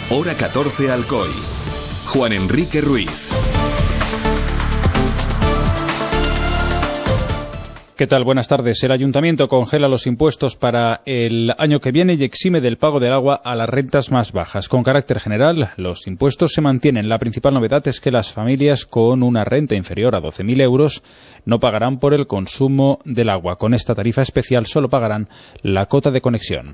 Hora 14 Alcoy. Juan Enrique Ruiz. ¿Qué tal? Buenas tardes. El Ayuntamiento congela los impuestos para el año que viene y exime del pago del agua a las rentas más bajas. Con carácter general, los impuestos se mantienen. La principal novedad es que las familias con una renta inferior a 12.000 euros no pagarán por el consumo del agua. Con esta tarifa especial solo pagarán la cota de conexión.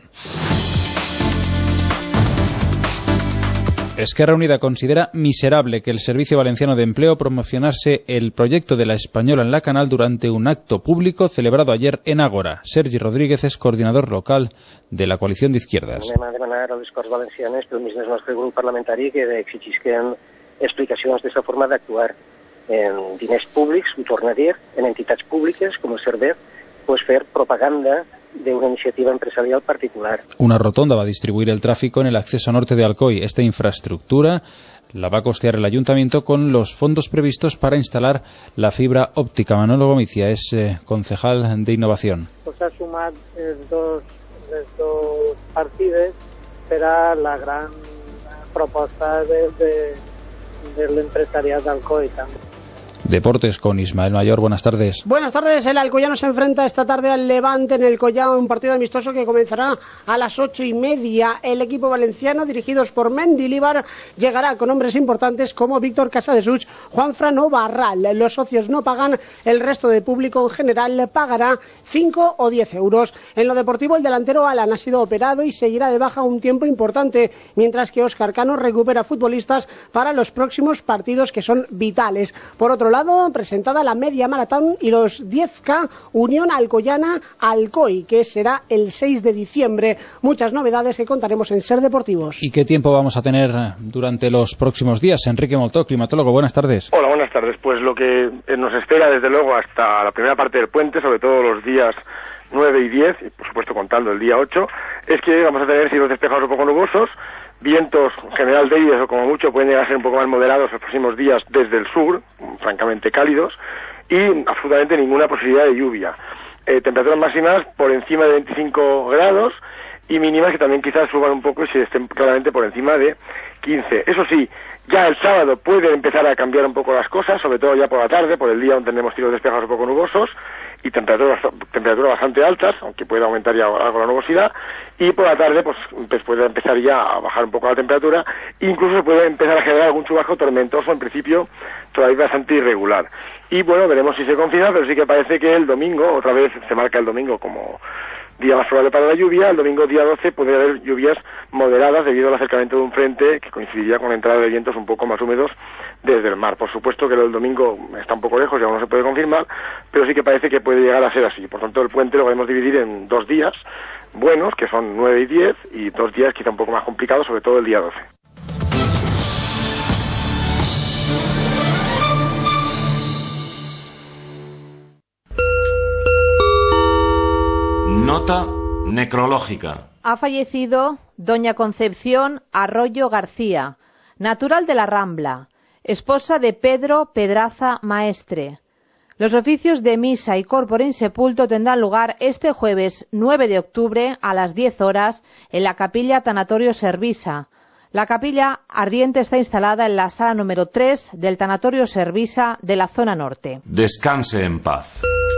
Esquerra Unida considera miserable que el Servicio Valenciano de Empleo promocionase el proyecto de La Española en la Canal durante un acto público celebrado ayer en Ágora. Sergi Rodríguez es coordinador local de la coalición de izquierdas. Anem a demanar a les Corts Valencianes, pel mig del nostre grup parlamentari, que exigeixen explicacions de la forma d'actuar en diners públics, ho torno a dir, en entitats públiques com el Servet, pues fer propaganda de una iniciativa empresarial particular. Una rotonda va a distribuir el tráfico en el acceso norte de Alcoy. Esta infraestructura la va a costear el Ayuntamiento con los fondos previstos para instalar la fibra óptica. Manolo Gomicia es concejal de Innovación. Pues ha sumat els dos partides per a la gran proposta de l'empresariat d'Alcoy també. Deportes con Ismael Mayor, buenas tardes. Buenas tardes, el Alcoyano se enfrenta esta tarde al Levante en el Collao, un partido amistoso que comenzará a las 8:30. El equipo valenciano, dirigidos por Mendilibar, llegará con hombres importantes como Víctor Casadesuch, Juanfran o Barral. Los socios no pagan, el resto de público en general pagará 5 o 10 euros. En lo deportivo, el delantero Alan ha sido operado y seguirá de baja un tiempo importante, mientras que Óscar Cano recupera futbolistas para los próximos partidos que son vitales. Por otro lado, presentada la media maratón y los 10K Unión Alcoyana Alcoy, que será el 6 de diciembre. Muchas novedades que contaremos en Ser Deportivos. ¿Y qué tiempo vamos a tener durante los próximos días? Enrique Moltó, climatólogo, buenas tardes. Hola, buenas tardes. Pues lo que nos espera desde luego hasta la primera parte del puente, sobre todo los días 9 y 10, y por supuesto contando el día 8, es que vamos a tener cielos despejados un poco nubosos, vientos en general débiles o como mucho pueden llegar a ser un poco más moderados los próximos días desde el sur, francamente cálidos, y absolutamente ninguna posibilidad de lluvia. Temperaturas máximas por encima de 25 grados y mínimas que también quizás suban un poco y se estén claramente por encima de 15. Eso sí, ya el sábado pueden empezar a cambiar un poco las cosas, sobre todo ya por la tarde, por el día donde tenemos cielos despejados un poco nubosos y temperaturas bastante altas, aunque puede aumentar ya algo la nubosidad, y por la tarde pues puede empezar ya a bajar un poco la temperatura, incluso se puede empezar a generar algún chubasco tormentoso, en principio todavía bastante irregular. Y bueno, veremos si se confirma, pero sí que parece que el domingo, otra vez se marca el domingo como día más probable para la lluvia. El domingo día 12 podría haber lluvias moderadas debido al acercamiento de un frente que coincidiría con la entrada de vientos un poco más húmedos desde el mar. Por supuesto que el domingo está un poco lejos y aún no se puede confirmar, pero sí que parece que puede llegar a ser así. Por tanto, el puente lo podemos dividir en 2 días buenos, que son 9 y 10, y 2 días quizá un poco más complicados, sobre todo el día 12. Nota necrológica. Ha fallecido doña Concepción Arroyo García, natural de la Rambla, esposa de Pedro Pedraza Maestre. Los oficios de misa y corpore insepulto tendrán lugar este jueves 9 de octubre a las 10 horas en la capilla Tanatorio Servisa. La capilla ardiente está instalada en la sala número 3 del Tanatorio Servisa de la zona norte. Descanse en paz.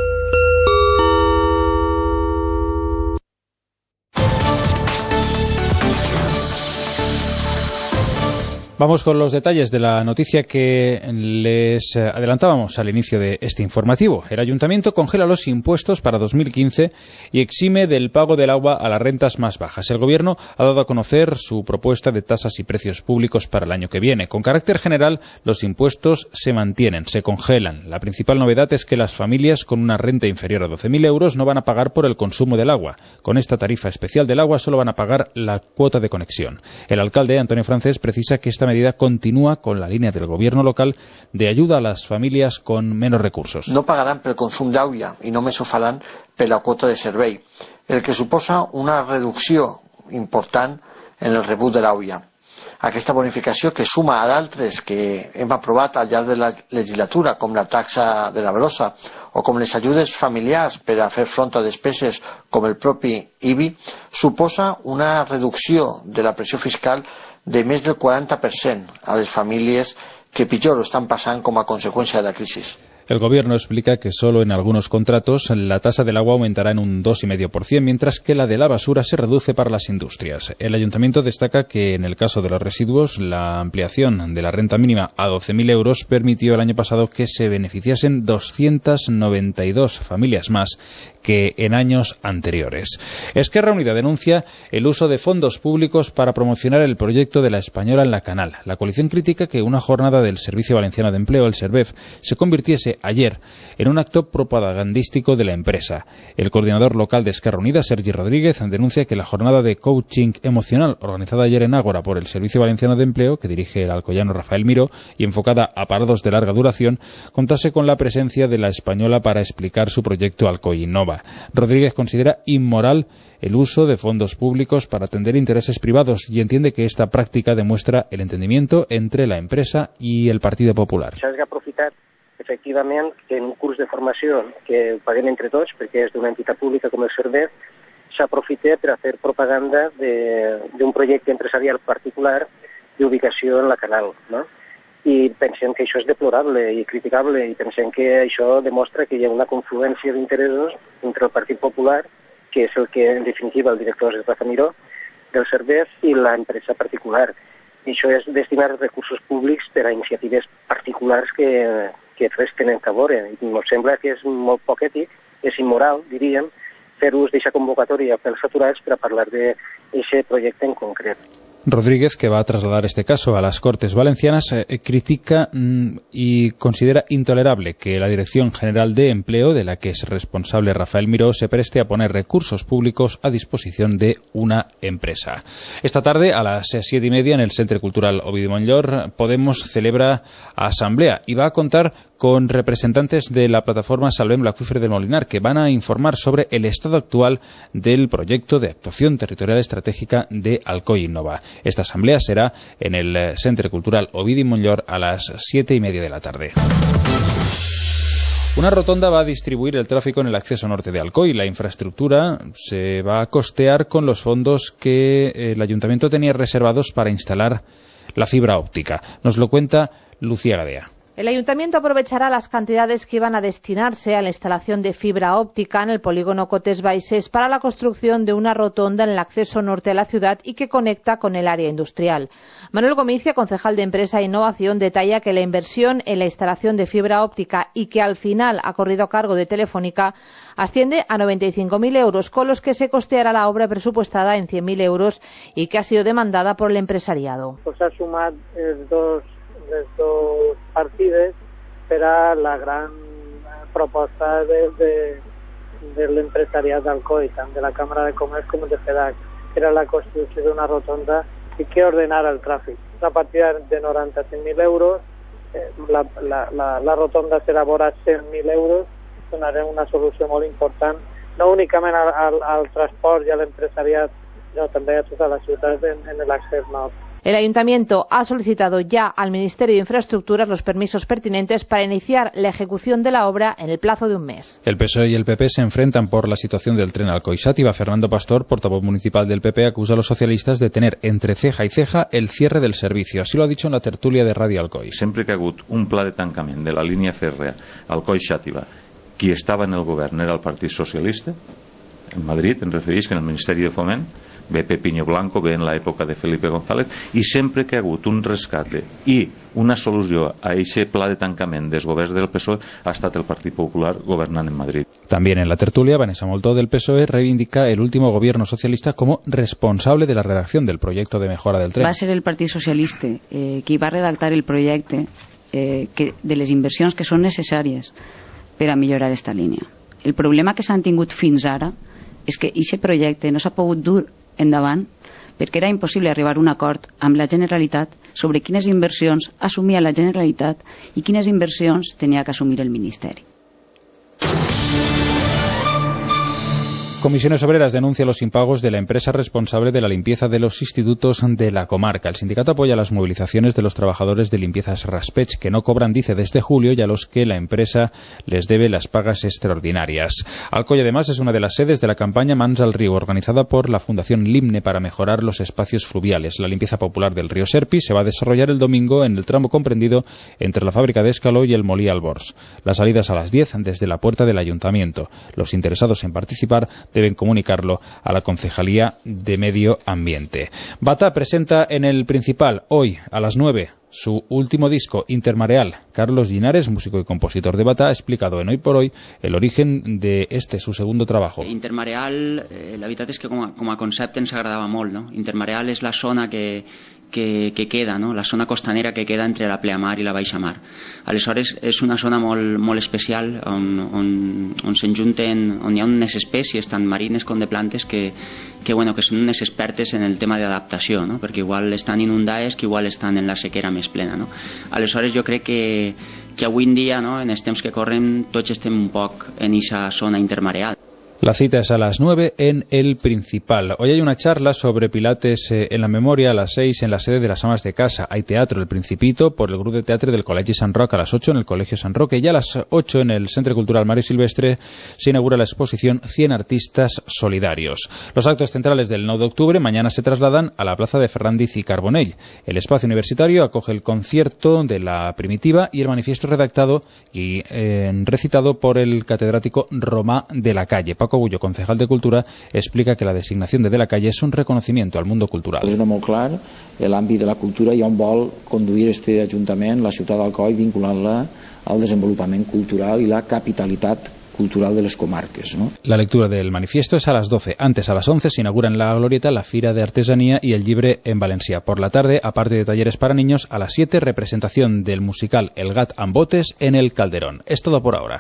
Vamos con los detalles de la noticia que les adelantábamos al inicio de este informativo. El Ayuntamiento congela los impuestos para 2015 y exime del pago del agua a las rentas más bajas. El Gobierno ha dado a conocer su propuesta de tasas y precios públicos para el año que viene. Con carácter general, los impuestos se mantienen, se congelan. La principal novedad es que las familias con una renta inferior a 12.000 euros no van a pagar por el consumo del agua. Con esta tarifa especial del agua solo van a pagar la cuota de conexión. El alcalde, Antonio Francés, precisa que esta medida continúa con la línea del gobierno local de ayuda a las familias con menos recursos. No pagaran pel consum d'aigua i només ho faran per la quota de servei, el que suposa una reducció important en el rebut de l'aigua. Aquesta bonificació, que suma a d'altres que hem aprovat al llarg de la legislatura, com la taxa de la brossa o com les ajudes familiars per a fer front a despeses com el propi IBI, suposa una reducció de la pressió fiscal de més del 40% a les famílies que pitjor ho estan passant com a conseqüència de la crisi. El Gobierno explica que solo en algunos contratos la tasa del agua aumentará en un 2,5%, mientras que la de la basura se reduce para las industrias. El Ayuntamiento destaca que en el caso de los residuos, la ampliación de la renta mínima a 12.000 euros permitió el año pasado que se beneficiasen 292 familias más que en años anteriores. Esquerra Unida denuncia el uso de fondos públicos para promocionar el proyecto de la Española en la Canal. La coalición critica que una jornada del Servicio Valenciano de Empleo, el SERVEF, se convirtiese ayer en un acto propagandístico de la empresa. El coordinador local de Esquerra Unida, Sergi Rodríguez, denuncia que la jornada de coaching emocional organizada ayer en Ágora por el Servicio Valenciano de Empleo, que dirige el alcoyano Rafael Miró, y enfocada a parados de larga duración, contase con la presencia de la Española para explicar su proyecto Alcoy Innova. Rodríguez considera inmoral el uso de fondos públicos para atender intereses privados y entiende que esta práctica demuestra el entendimiento entre la empresa y el Partido Popular. S'ha aprofitat efectivament que en un curs de formació que paguem entre tots, perquè és d'una entitat pública com el SERVEF, s'aprofita per a fer propaganda d'un projecte empresarial particular d'ubicació en la Canal, no? I pensem que això és deplorable i criticable i pensem que això demostra que hi ha una confluència d'interessos entre el Partit Popular, que és el que en definitiva el director és Rafa Miró, del SERVEF, i l'empresa particular. I això és destinar recursos públics per a iniciatives particulars que res tenen a veure. I ens sembla que és molt poc ètic, és immoral, diríem, fer ús d'aquesta convocatòria pels aturats per a parlar d'aquest projecte en concret. Rodríguez, que va a trasladar este caso a las Cortes Valencianas, critica y considera intolerable que la Dirección General de Empleo, de la que es responsable Rafael Miró, se preste a poner recursos públicos a disposición de una empresa. Esta tarde, a las 7:30, en el Centre Cultural Ovidi Montllor, Podemos celebra asamblea y va a contar con representantes de la plataforma Salvem l'Aqüífer del Molinar, que van a informar sobre el estado actual del proyecto de actuación territorial estratégica de Alcoy Innova. Esta asamblea será en el Centre Cultural Ovidi Montllor a las 7:30 de la tarde. Una rotonda va a distribuir el tráfico en el acceso norte de Alcoy. La infraestructura se va a costear con los fondos que el Ayuntamiento tenía reservados para instalar la fibra óptica. Nos lo cuenta Lucía Gadea. El Ayuntamiento aprovechará las cantidades que iban a destinarse a la instalación de fibra óptica en el polígono Cotes Baixes para la construcción de una rotonda en el acceso norte de la ciudad y que conecta con el área industrial. Manuel Gomicia, concejal de Empresa e Innovación, detalla que la inversión en la instalación de fibra óptica y que al final ha corrido a cargo de Telefónica asciende a 95.000 euros, con los que se costeará la obra presupuestada en 100.000 euros y que ha sido demandada por el empresariado. Pues ha sumat les dos partides per a la gran proposta de l'empresariat d'Alcoi, tant de la Càmera de Comerç com de FEDAC, que era la construcció d'una rotonda i que ordenara el tràfic. Una partida de 95.000 euros, la rotonda serà vora 100.000 euros, donarà una solució molt important, no únicament al transport i a l'empresariat, sinó també a tota la ciutat en l'accés nord. El Ayuntamiento ha solicitado ya al Ministerio de Infraestructuras los permisos pertinentes para iniciar la ejecución de la obra en el plazo de un mes. El PSOE y el PP se enfrentan por la situación del tren Alcoy-Xàtiva. Fernando Pastor, portavoz municipal del PP, acusa a los socialistas de tener entre ceja y ceja el cierre del servicio. Así lo ha dicho en la tertulia de Radio Alcoy. Sempre que ha hagut un pla de tancament de la línia fèrrea Alcoy-Xàtiva, qui estava en el govern era el Partit Socialista, en Madrid, em referís, que en el Ministeri de Foment, ve Pepiño Blanco, ve en l'època de Felipe González, i sempre que ha hagut un rescate i una solució a aquest pla de tancament dels governs del PSOE ha estat el Partit Popular governant en Madrid. También en la tertulia, Vanessa Moltó del PSOE reivindica el último gobierno socialista como responsable de la redacción del proyecto de mejora del tren. Va ser el Partit Socialista qui va redactar el projecte de les inversions que són necessàries per a millorar esta línia. El problema que s'han tingut fins ara és que aquest projecte no s'ha pogut dur endavant perquè era impossible arribar a un acord amb la Generalitat sobre quines inversions assumia la Generalitat i quines inversions tenia que assumir el Ministeri. Comisiones Obreras denuncia los impagos de la empresa responsable de la limpieza de los institutos de la comarca. El sindicato apoya las movilizaciones de los trabajadores de limpiezas Raspech, que no cobran, dice, desde julio, y a los que la empresa les debe las pagas extraordinarias. Alcoy, además, es una de las sedes de la campaña Mans al Río, organizada por la Fundación Limne para mejorar los espacios fluviales. La limpieza popular del río Serpi se va a desarrollar el domingo en el tramo comprendido entre la fábrica de Escaló y el Molí Albors. Las salidas a las 10 desde la puerta del ayuntamiento. Los interesados en participar deben comunicarlo a la Concejalía de Medio Ambiente. Bata presenta en el Principal hoy a las 9 su último disco, Intermareal. Carlos Llinares, músico y compositor de Bata, ha explicado en Hoy por Hoy el origen de su segundo trabajo. Intermareal, la veritat és que com a concepte ens agradava molt, no? Intermareal és la zona que queda, no? La zona costanera que queda entre la pleamar i la baixamar. Aleshores és una zona molt especial on s'enjunten, on hi ha unes espècies tant marines com de plantes que són unes expertes en el tema d'adaptació, no? Perquè igual estan inundades que igual estan en la sequera més plena, no? Aleshores jo crec que avui en dia, no, en els temps que corren, tots estem un poc en aquesta zona intermareal. La cita es a las 9 en el Principal. Hoy hay una charla sobre Pilates en la memoria a las 6 en la sede de las Amas de Casa. Hay teatro, El Principito, por el grupo de teatro del Col·legi Sant Roc, a las 8 en el Colegio San Roque, y a las 8 en el Centro Cultural Mario Silvestre se inaugura la exposición 100 artistas solidarios. Los actos centrales del 9 de octubre mañana se trasladan a la plaza de Ferrandiz y Carbonell. El espacio universitario acoge el concierto de la Primitiva y el manifiesto redactado y recitado por el catedrático Romà de la Calle. Paco Bullo, concejal de Cultura, explica que la designación de la Calle es un reconocimiento al mundo cultural. És molt clar l'àmbit de la cultura i on vol conduir este Ajuntament, la ciutat d'Alcoi, vinculant-la al desenvolupament cultural i la capitalitat cultural de les comarques, ¿no? La lectura del manifiesto es a las 12. Antes, a las 11, se inaugura en la Glorieta la Fira de Artesanía y el Llibre en Valencia. Por la tarde, aparte de talleres para niños, a las 7, representación del musical El Gat amb Botes en el Calderón. Es todo por ahora.